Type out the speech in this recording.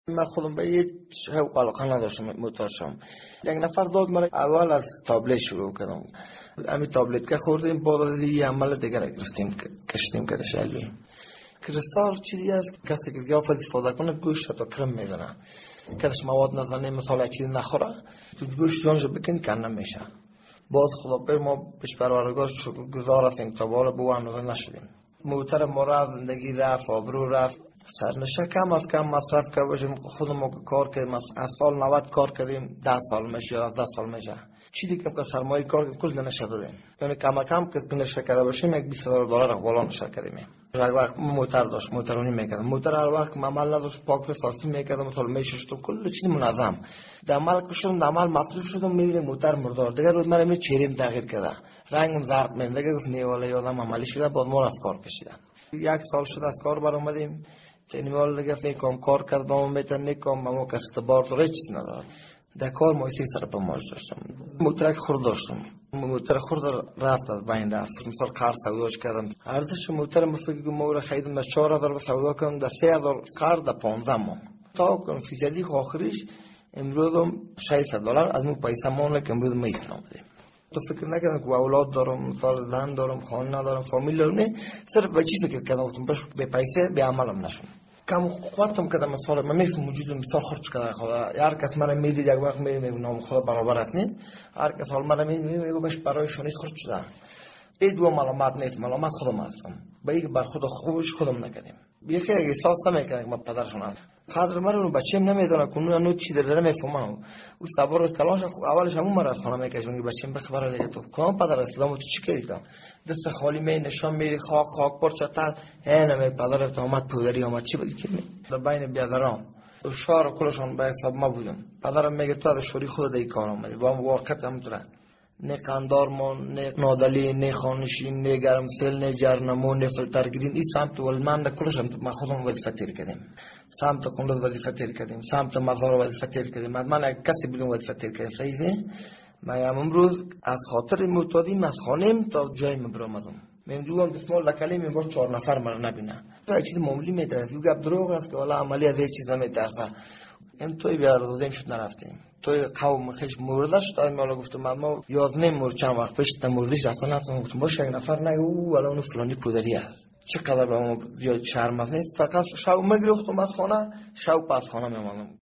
من خودم به یه شوق علاقه نداشتم موتورشم. یک نفر داد مرا، اول از تابلت شروع کردم. همین تابلت که خوردیم، بعد از یه عمل دیگر گرفتیم کشتیم که داشتیم. کریستال چیزی است کسی که زیاد استفاده کنه گوشت تو کرم میزنه. کدش مواد نزنه، مثلا چیزی نخوره، تو گوشت جانش بکن کنه میشه. باز خدا به ما پیش پروردگار شکرگزار هستیم تا بالا به وان نشدیم. موتور ما رفت، زندگی رفت، آبرو رفت. سرنشه کم از کم مصرف که باشیم. خودمون که کار کردیم از سال 90 کار کردیم، 10 سال میشه یا 10 سال میشه. چیزی که سرمایه کار کل نشه دادیم. یعنی کم کم که نشه کرده باشیم یک $20,000 بالا نشه کردیم. هر وقت موتور داشت، موتورونی میکردم. موتور هر وقت عمل نداشت، پاک صافی میکردم، مثلا میشست کل چیز منظم. عمل کشم، عمل مصرف شدم، میبینم موتور مردار. دیگه روز من چهرم تغییر کرده. رنگم زرد میاد. دیگه گفت نیواله یادم عملی شده، بعد ما از کار کشیدن. 1 سال شد از کار برآمدیم. نیواله گفت نیکام کار کرد با ما میتن نیکام ما کسب بار تو هیچ نداره. در کار مایسی سر په ماج داشتم. موتور خورد داشتم. موتور خورد رفت از بین رفت. مثلا قرض سوداش کردم. ارزش موتور مفکر مورد خریدم به 4,000 سودا کردم، در 3,000 قرض در 15 ماه. تا کن فیزیکی آخرش امروزم $600 از اون پیسه مون که امروز میکنم. تو فکر نکردم که اولاد دارم، مثلا زن دارم، خانه ندارم، فامیل دارم، نه صرف به چی فکر کردم گفتم باش به پیسه به عملم نشون. کم خودم کردم مثلا من میفهم وجودم مثال خرج کرده خدا. هر کس من میدید یک وقت میگم نام خدا برابر است نه. هر کس حال من میگه باش برای شونیش خرج شده. این دو معلومات نیست، معلومات خودم هستم. با اینکه بر خود خوبش خودم نکردیم. بیخی اگه سال سمه که ما پدرشون هست. قدر مرا بچه‌م نمیدونه کنون انو چی داره نمیفهمم. او صبر از کلاش اولش همون مرا از خانه میکشه میگه بچه‌م بخبره دیگه تو کام پدر اسلام تو چی کردی؟ دست خالی می نشان میری خاک پر چتال هنه می پدر تو اومد پودری اومد چی بگی در بین بیادرام تو شهر کلشون به حساب ما بودم. پدرم میگه تو از شوری خود دی کار اومدی. با واقعیت هم داره. نه قندارمون، نه نادلی، نه خانشین، نه گرمسل، نه جرنمون، نه فلترگیرین. این سمت ولمند کلشم ما خودمون وظیفه تیر کردیم. سمت کندوز وظیفه تیر کردیم. سمت مزار وظیفه تیر کردیم. من یک کسی بدون وظیفه تیر کردیم. صحیح نه؟ من امروز از خاطر معتادیم از خانم تا جای مبرامدم. من دوام بسم الله کلمه میگم 4 نفر مرا نبینه. تو یک چیز معمولی میترسه. یه گپ دروغ است که والا عملی از هیچ چیز نمیترسه. ام توی بیارزودیم شد نرفتیم. توی قوم خیش موردش تا ما گفتم ما 11 مورد چند وقت پیش تا موردش رفتن گفتم باشه یک نفر نگو والا اون فلانی پودری است. چقدر به ما زیاد شرم است نیست. فقط شو مگرفتم از خانه شو پس خانه میمونم.